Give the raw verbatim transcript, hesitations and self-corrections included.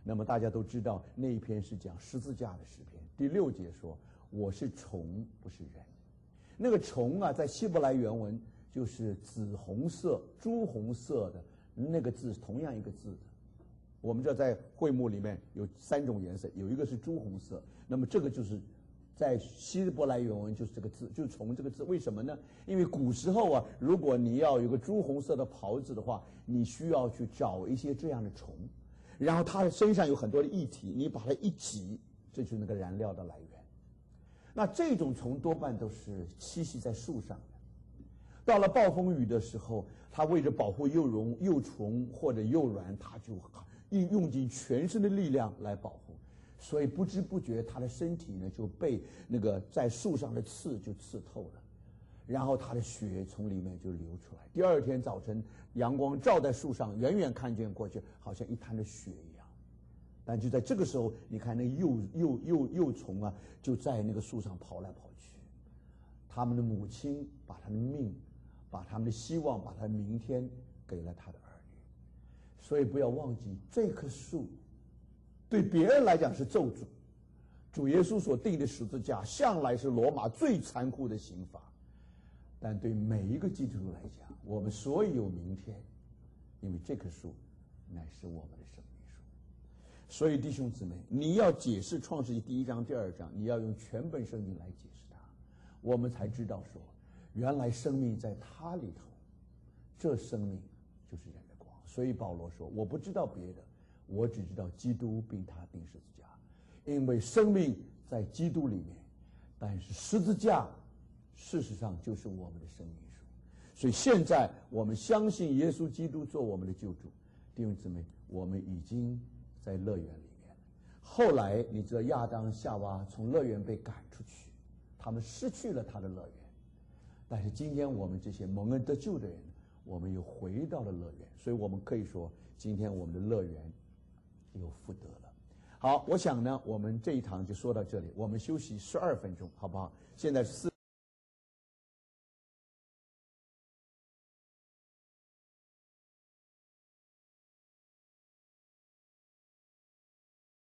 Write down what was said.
那么大家都知道那一篇是讲十字架的诗篇。第六节说：“我是虫，不是人。”那个虫啊，在希伯来原文就是紫红色、朱红色的那个字，同样一个字的。我们这在会幕里面有三种颜色，有一个是朱红色，那么这个就是在希伯来原文就是这个字，就是虫这个字。为什么呢？因为古时候啊，如果你要有个朱红色的袍子的话，你需要去找一些这样的虫，然后它的身上有很多的液体，你把它一挤，这就是那个燃料的来源。那这种虫多半都是栖息在树上的。到了暴风雨的时候，它为了保护幼虫、幼虫或者幼卵，它就用用尽全身的力量来保护，所以不知不觉它的身体呢就被那个在树上的刺就刺透了，然后它的血从里面就流出来。第二天早晨，阳光照在树上，远远看见过去，好像一滩的血一样。但就在这个时候，你看那个幼幼幼幼虫啊，就在那个树上跑来跑去。他们的母亲把他的命、把他们的希望、把他的明天给了他的儿女。所以不要忘记，这棵树对别人来讲是咒诅，主耶稣所定的十字架向来是罗马最残酷的刑罚，但对每一个基督徒来讲，我们所以有明天，因为这棵树乃是我们的生命树。所以弟兄姊妹，你要解释创世纪第一章第二章，你要用全本圣经来解释它，我们才知道说，原来生命在他里头，这生命就是人的光。所以保罗说，我不知道别的，我只知道基督并他钉十字架，因为生命在基督里面，但是十字架事实上就是我们的生命树。所以现在我们相信耶稣基督做我们的救主，弟兄姊妹，我们已经在乐园里面了。后来你知道亚当夏娃从乐园被赶出去，他们失去了他的乐园，但是今天我们这些蒙恩得救的人，我们又回到了乐园。所以我们可以说，今天我们的乐园有福德了。好，我想呢，我们这一堂就说到这里，我们休息十二分钟，好不好？现在是四。